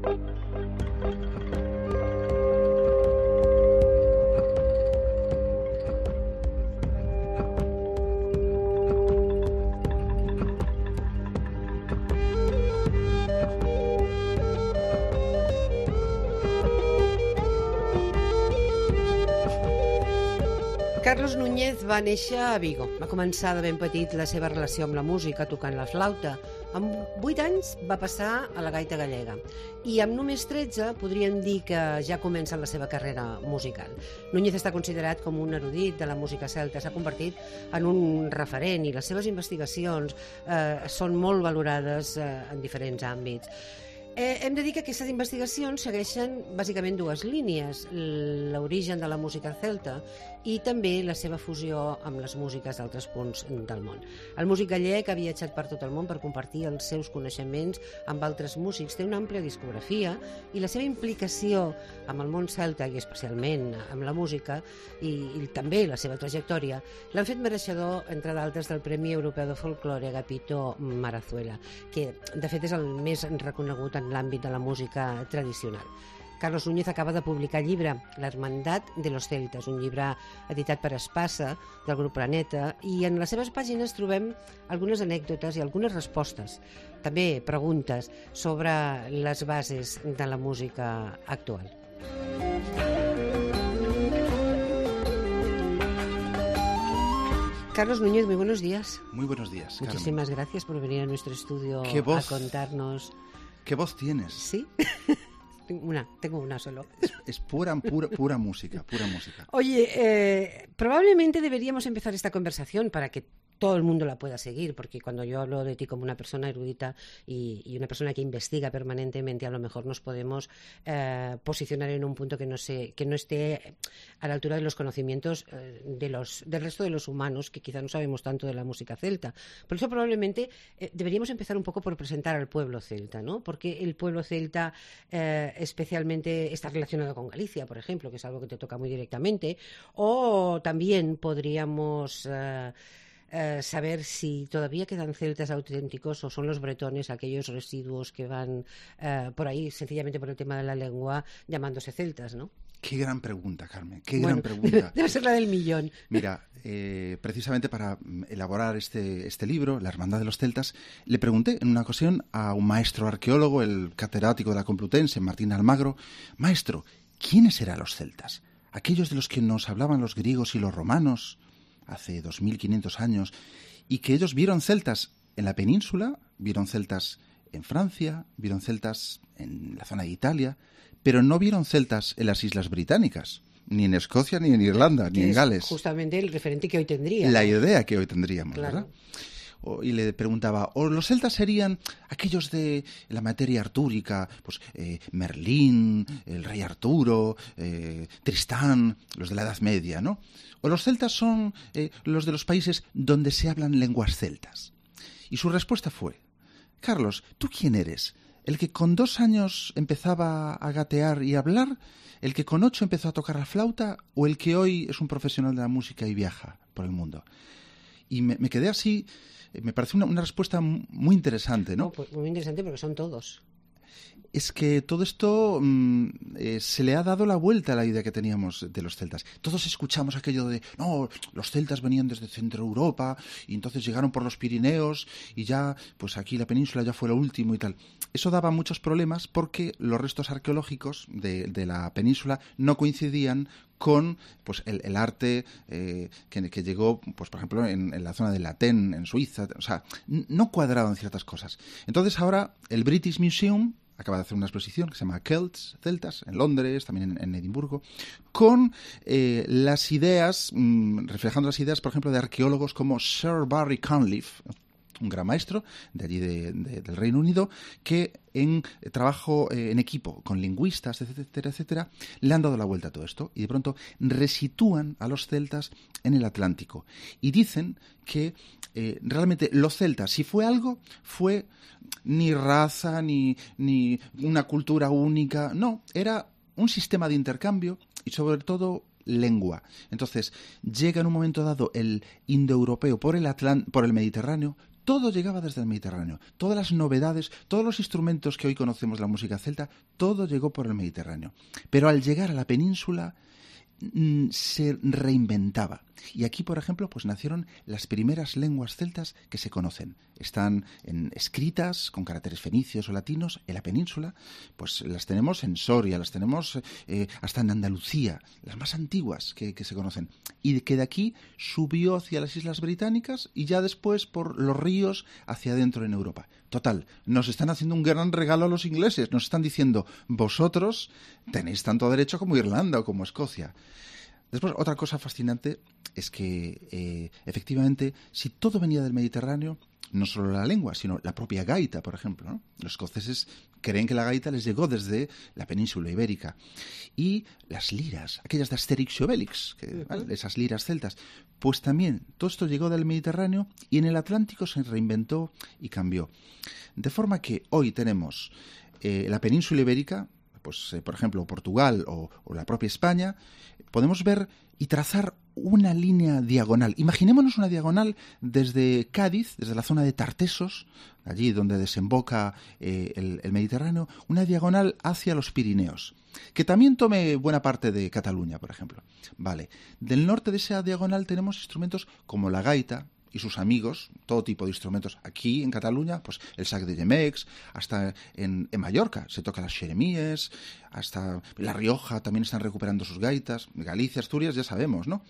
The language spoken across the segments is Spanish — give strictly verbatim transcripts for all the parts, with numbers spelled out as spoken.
Carlos Núñez va néixer a Vigo. Va començar de ben petit la seva relació amb la música, tocant la flauta. Amb vuit anys va passar a la gaita gallega. I amb només tretze podríem dir que ja comença la seva carrera musical. Núñez està considerat com un erudit de la música celta. S'ha convertit en un referent i les seves investigacions eh, són molt valorades eh, en diferents àmbits. Eh, hem de dir que aquestes investigacions segueixen bàsicament dues línies, l'origen de la música celta i també la seva fusió amb les músiques d'altres punts del món. El músic gallec ha viatjat per tot el món per compartir els seus coneixements amb altres músics, té una àmplia discografia i la seva implicació amb el món celta i especialment amb la música i, i també la seva trajectòria l'han fet mereixedor, entre d'altres, del Premi Europeu de Folklore Agapito Marazuela, que de fet és el més reconegut en l'àmbit de la música tradicional. Carlos Núñez acaba de publicar el llibre La Hermandad de los Celtas, un llibre editat per Espasa, del grup Planeta, i en les seves pàgines trobem algunes anècdotes i algunes respostes, també preguntes sobre les bases de la música actual. Carlos Núñez, muy buenos días. Muy buenos días, Carmen. Muchísimas gracias por venir a nuestro estudio a contarnos. ¿Qué voz tienes? ¿Sí? Una, tengo una solo. Es, es pura, pura, pura música, pura música. Oye, eh, probablemente deberíamos empezar esta conversación para que todo el mundo la pueda seguir, porque cuando yo hablo de ti como una persona erudita y, y una persona que investiga permanentemente, a lo mejor nos podemos eh, posicionar en un punto que no se, que no esté a la altura de los conocimientos eh, de los, del resto de los humanos, que quizá no sabemos tanto de la música celta. Por eso probablemente eh, deberíamos empezar un poco por presentar al pueblo celta, ¿no? Porque el pueblo celta eh, especialmente está relacionado con Galicia, por ejemplo, que es algo que te toca muy directamente, o también podríamos Eh, Uh, saber si todavía quedan celtas auténticos o son los bretones aquellos residuos que van uh, por ahí sencillamente por el tema de la lengua llamándose celtas, ¿no? Qué gran pregunta, Carmen, qué bueno, gran pregunta. Debe ser la del millón. Mira, eh, precisamente para elaborar este, este libro, La Hermandad de los Celtas, le pregunté en una ocasión a un maestro arqueólogo, el catedrático de la Complutense, Martín Almagro: maestro, ¿quiénes eran los celtas? ¿Aquellos de los que nos hablaban los griegos y los romanos hace dos mil quinientos años, y que ellos vieron celtas en la península, vieron celtas en Francia, vieron celtas en la zona de Italia, pero no vieron celtas en las Islas Británicas, ni en Escocia, ni en Irlanda, ni en Gales? Justamente el referente que hoy tendría. La idea que hoy tendríamos, claro. ¿verdad? Y le preguntaba, ¿o los celtas serían aquellos de la materia artúrica? Pues eh, Merlín, el rey Arturo, eh, Tristán, los de la Edad Media, ¿no? ¿O los celtas son eh, los de los países donde se hablan lenguas celtas? Y su respuesta fue: Carlos, ¿tú quién eres? ¿El que con dos años empezaba a gatear y a hablar? ¿El que con ocho empezó a tocar la flauta? ¿O el que hoy es un profesional de la música y viaja por el mundo? Y me, me quedé así. Me parece una, una respuesta muy interesante, ¿no? No, pues muy interesante porque son todos. Es que todo esto mmm, eh, se le ha dado la vuelta a la idea que teníamos de los celtas. Todos escuchamos aquello de, no, los celtas venían desde Centro Europa y entonces llegaron por los Pirineos y ya, pues aquí la península ya fue lo último y tal. Eso daba muchos problemas porque los restos arqueológicos de, de la península no coincidían con pues el, el arte eh, que, que llegó, pues por ejemplo, en, en la zona de Latén, en Suiza. O sea, no cuadraban ciertas cosas. Entonces ahora el British Museum acaba de hacer una exposición que se llama Celts, Celtas, en Londres, también en, en Edimburgo, con eh, las ideas, mmm, reflejando las ideas, por ejemplo, de arqueólogos como Sir Barry Cunliffe, un gran maestro de allí de, de, del Reino Unido, que en eh, trabajo eh, en equipo con lingüistas, etcétera, etcétera, le han dado la vuelta a todo esto y de pronto resitúan a los celtas en el Atlántico y dicen que eh, realmente los celtas, si fue algo, fue ni raza, ni, ni una cultura única, no, era un sistema de intercambio y sobre todo lengua. Entonces llega en un momento dado el indoeuropeo por el, Atlán- por el Mediterráneo, todo llegaba desde el Mediterráneo. Todas las novedades, todos los instrumentos que hoy conocemos de la música celta, todo llegó por el Mediterráneo. Pero al llegar a la península se reinventaba. Y aquí, por ejemplo, pues nacieron las primeras lenguas celtas que se conocen. Están en, escritas con caracteres fenicios o latinos en la península, pues las tenemos en Soria, las tenemos eh, hasta en Andalucía, las más antiguas que, que se conocen. Y que de aquí subió hacia las Islas Británicas y ya después por los ríos hacia adentro en Europa. Total, nos están haciendo un gran regalo a los ingleses. Nos están diciendo, vosotros tenéis tanto derecho como Irlanda o como Escocia. Después, otra cosa fascinante es que, eh, efectivamente, si todo venía del Mediterráneo, no solo la lengua, sino la propia gaita, por ejemplo, ¿no? Los escoceses creen que la gaita les llegó desde la península ibérica. Y las liras, aquellas de Asterix y Obelix, que, ¿vale? Esas liras celtas, pues también todo esto llegó del Mediterráneo y en el Atlántico se reinventó y cambió. De forma que hoy tenemos eh, la península ibérica, pues eh, por ejemplo Portugal o, o la propia España, podemos ver y trazar una línea diagonal. Imaginémonos una diagonal desde Cádiz, desde la zona de Tartesos, allí donde desemboca eh, el, el Mediterráneo, una diagonal hacia los Pirineos, que también tome buena parte de Cataluña, por ejemplo. Vale. Del norte de esa diagonal tenemos instrumentos como la gaita y sus amigos, todo tipo de instrumentos. Aquí, en Cataluña, pues el sac de Gemecs, hasta en, en Mallorca se toca las xeremies, hasta La Rioja también están recuperando sus gaitas, Galicia, Asturias, ya sabemos, ¿no?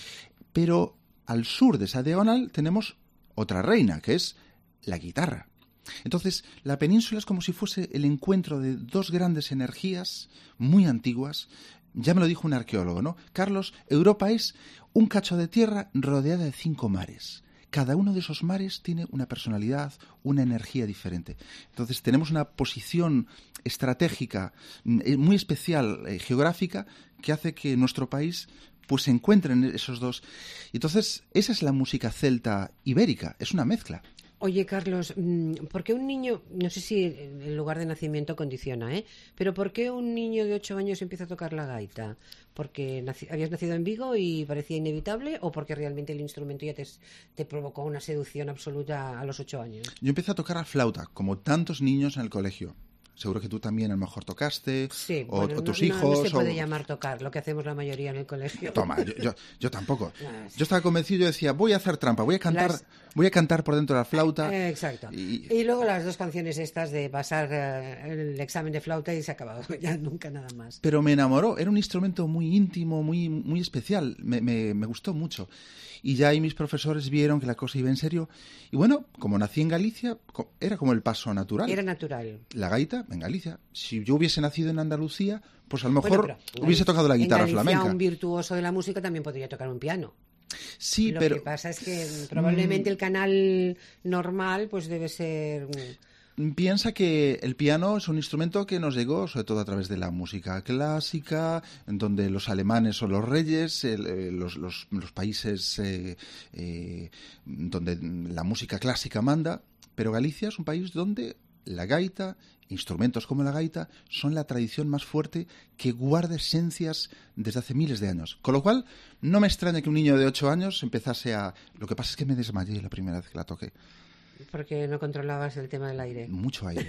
Pero al sur de esa diagonal tenemos otra reina, que es la guitarra. Entonces, la península es como si fuese el encuentro de dos grandes energías muy antiguas. Ya me lo dijo un arqueólogo, ¿no? Carlos, Europa es un cacho de tierra rodeada de cinco mares. Cada uno de esos mares tiene una personalidad, una energía diferente. Entonces tenemos una posición estratégica muy especial, eh, geográfica, que hace que nuestro país pues se encuentre en esos dos. Entonces esa es la música celta ibérica, es una mezcla. Oye, Carlos, ¿por qué un niño, no sé si el lugar de nacimiento condiciona, ¿eh? Pero ¿por qué un niño de ocho años empieza a tocar la gaita? ¿Porque naci- habías nacido en Vigo y parecía inevitable o porque realmente el instrumento ya te, te provocó una seducción absoluta a los ocho años? Yo empecé a tocar la flauta, como tantos niños en el colegio. Seguro que tú también a lo mejor tocaste, sí, o, bueno, o tus no, hijos. No, no se puede o... llamar tocar, lo que hacemos la mayoría en el colegio. Toma, yo, yo, yo tampoco. Ah, sí. Yo estaba convencido, yo decía, voy a hacer trampa, voy a cantar, Las... voy a cantar por dentro de la flauta. Eh, exacto. Y... y luego las dos canciones estas de pasar uh, el examen de flauta y se ha acabado, ya nunca nada más. Pero me enamoró, era un instrumento muy íntimo, muy, muy especial, me, me, me gustó mucho. Y ya ahí mis profesores vieron que la cosa iba en serio. Y bueno, como nací en Galicia, era como el paso natural. Era natural. La gaita en Galicia. Si yo hubiese nacido en Andalucía, pues a lo mejor bueno, hubiese tocado la guitarra en Galicia, flamenca. Un virtuoso de la música también podría tocar un piano. Sí, Lo pero... Lo que pasa es que probablemente el canal normal pues debe ser... Piensa que el piano es un instrumento que nos llegó sobre todo a través de la música clásica, en donde los alemanes son los reyes, el, los, los, los países eh, eh, donde la música clásica manda, pero Galicia es un país donde la gaita, instrumentos como la gaita, son la tradición más fuerte que guarda esencias desde hace miles de años. Con lo cual, no me extraña que un niño de ocho años empezase a... Lo que pasa es que me desmayé la primera vez que la toqué. Porque no controlabas el tema del aire. Mucho aire.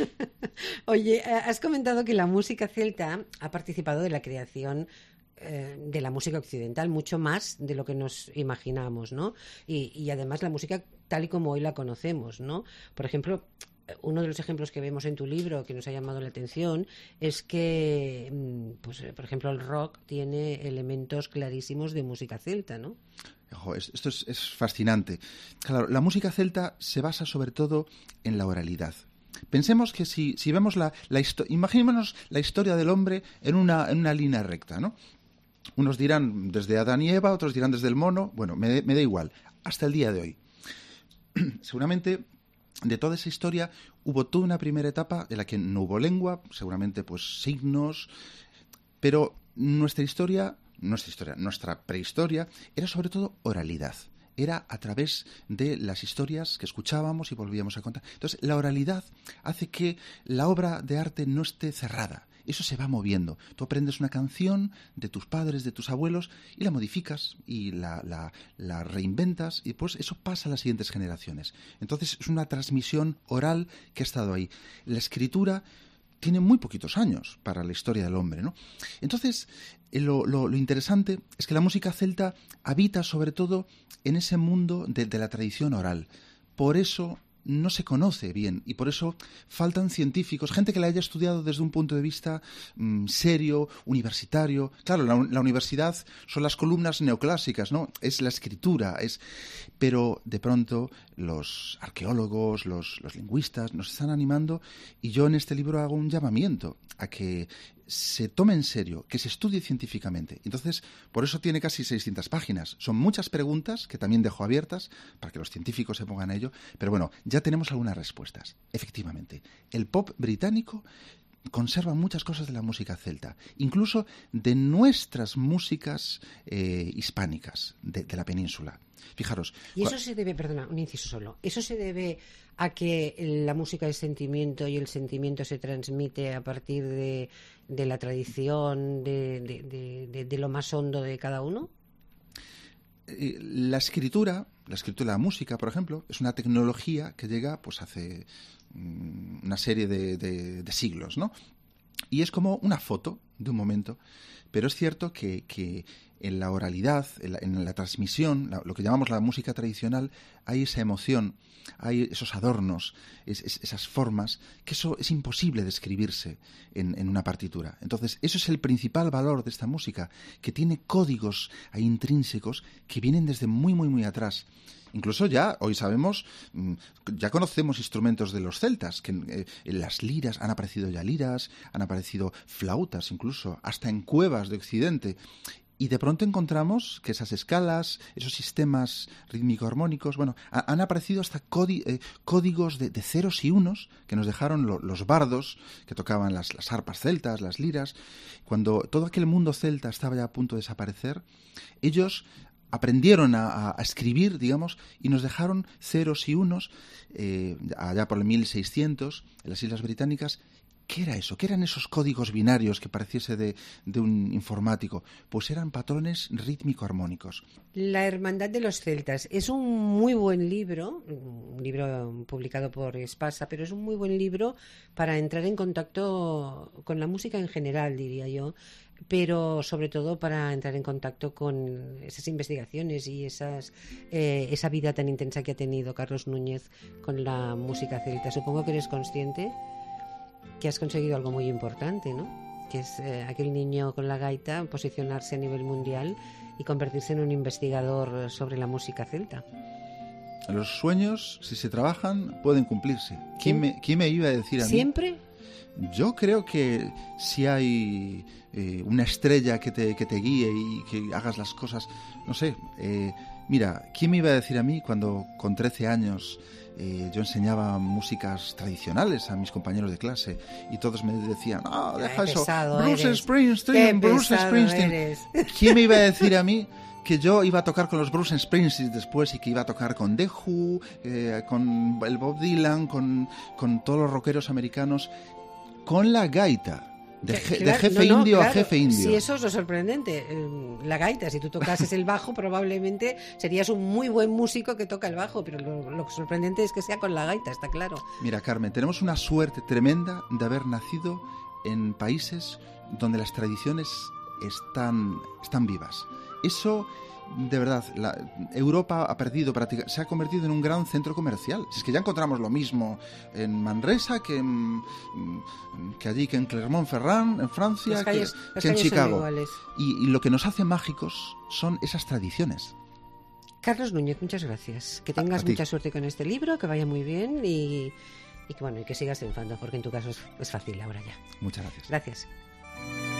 Oye, has comentado que la música celta ha participado de la creación eh, de la música occidental, mucho más de lo que nos imaginamos, ¿no? Y, y además la música tal y como hoy la conocemos, ¿no? Por ejemplo, uno de los ejemplos que vemos en tu libro que nos ha llamado la atención es que, pues, por ejemplo, el rock tiene elementos clarísimos de música celta, ¿no? Ojo, esto es, es fascinante. Claro, la música celta se basa sobre todo en la oralidad. Pensemos que si, si vemos la, la historia, imaginémonos la historia del hombre en una, en una línea recta, ¿no? Unos dirán desde Adán y Eva, otros dirán desde el mono. Bueno, me, me da igual. Hasta el día de hoy. Seguramente de toda esa historia hubo toda una primera etapa en la que no hubo lengua, seguramente pues signos, pero nuestra historia... Nuestra historia, nuestra prehistoria, era sobre todo oralidad. Era a través de las historias que escuchábamos y volvíamos a contar. Entonces, la oralidad hace que la obra de arte no esté cerrada eso se va moviendo. Tú aprendes una canción de tus padres, de tus abuelos, y la modificas y la, la, la reinventas, y pues eso pasa a las siguientes generaciones. Entonces es una transmisión oral que ha estado ahí. La escritura tiene muy poquitos años para la historia del hombre, ¿no? Entonces, lo, lo, lo interesante es que la música celta habita sobre todo en ese mundo de, de la tradición oral. Por eso no se conoce bien y por eso faltan científicos, gente que la haya estudiado desde un punto de vista mmm, serio, universitario. Claro, la, la universidad son las columnas neoclásicas, ¿no? Es la escritura, es... pero de pronto los arqueólogos, los, los lingüistas nos están animando, y yo en este libro hago un llamamiento a que se tome en serio, que se estudie científicamente. Entonces, por eso tiene casi seiscientas páginas. Son muchas preguntas que también dejo abiertas para que los científicos se pongan a ello. Pero bueno, ya tenemos algunas respuestas. Efectivamente, el pop británico conserva muchas cosas de la música celta, incluso de nuestras músicas eh, hispánicas de, de la península. Fijaros. Y eso se debe, perdona, un inciso solo, eso se debe a que la música es sentimiento y el sentimiento se transmite a partir de, de la tradición, de, de, de, de, de lo más hondo de cada uno. La escritura, la escritura de la música, por ejemplo, es una tecnología que llega pues hace mm, una serie de, de, de siglos, ¿no? Y es como una foto de un momento, pero es cierto que, que en la oralidad, en la, en la transmisión, la, lo que llamamos la música tradicional, hay esa emoción, hay esos adornos, es, es, esas formas, que eso es imposible describirse en, en una partitura. Entonces, eso es el principal valor de esta música, que tiene códigos ahí intrínsecos que vienen desde muy, muy, muy atrás. Incluso ya, hoy sabemos, ya conocemos instrumentos de los celtas, que eh, en las liras, han aparecido ya liras, han aparecido flautas incluso, hasta en cuevas de Occidente. Y de pronto encontramos que esas escalas, esos sistemas rítmico-armónicos, bueno, ha, han aparecido hasta códi, eh, códigos de, de ceros y unos que nos dejaron lo, los bardos que tocaban las, las arpas celtas, las liras. Cuando todo aquel mundo celta estaba ya a punto de desaparecer, ellos aprendieron a, a escribir, digamos, y nos dejaron ceros y unos eh, allá por el mil seiscientos en las Islas Británicas. ¿Qué era eso? ¿Qué eran esos códigos binarios que pareciese de, de un informático? Pues eran patrones rítmico-armónicos. La Hermandad de los Celtas es un muy buen libro, un libro publicado por Espasa, pero es un muy buen libro para entrar en contacto con la música en general, diría yo, pero sobre todo para entrar en contacto con esas investigaciones y esas eh, esa vida tan intensa que ha tenido Carlos Núñez con la música celta. Supongo que eres consciente que has conseguido algo muy importante, ¿no? Que es eh, aquel niño con la gaita posicionarse a nivel mundial y convertirse en un investigador sobre la música celta. Los sueños, si se trabajan, pueden cumplirse. ¿Quién me, quién me iba a decir a mí? ¿Siempre? Yo creo que si hay eh, una estrella que te, que te guíe y que hagas las cosas, no sé, eh, mira, ¿quién me iba a decir a mí cuando con trece años eh, yo enseñaba músicas tradicionales a mis compañeros de clase y todos me decían, no, deja Qué eso, pesado Bruce eres. Springsteen, Qué Bruce pesado Springsteen. eres. ¿Quién me iba a decir a mí que yo iba a tocar con los Bruce Springsteen después y que iba a tocar con The Who, eh, con el Bob Dylan, con, con todos los rockeros americanos, con la gaita? De, je, claro, de jefe no, no, indio claro, a jefe indio. Sí, eso es lo sorprendente. La gaita, si tú tocases el bajo, probablemente serías un muy buen músico que toca el bajo, pero lo, lo sorprendente es que sea con la gaita, está claro. Mira, Carmen, tenemos una suerte tremenda de haber nacido en países donde las tradiciones están, están vivas. Eso, de verdad, la, Europa ha perdido, se ha convertido en un gran centro comercial. Si es que ya encontramos lo mismo en Manresa que, en, que allí, que en Clermont-Ferrand, en Francia, las calles, que, las que en calles Chicago. Son y, y lo que nos hace mágicos son esas tradiciones. Carlos Núñez, muchas gracias. Que tengas mucha suerte con este libro, que vaya muy bien y, y que bueno, y que sigas triunfando, porque en tu caso es, es fácil ahora ya. Muchas gracias. Gracias.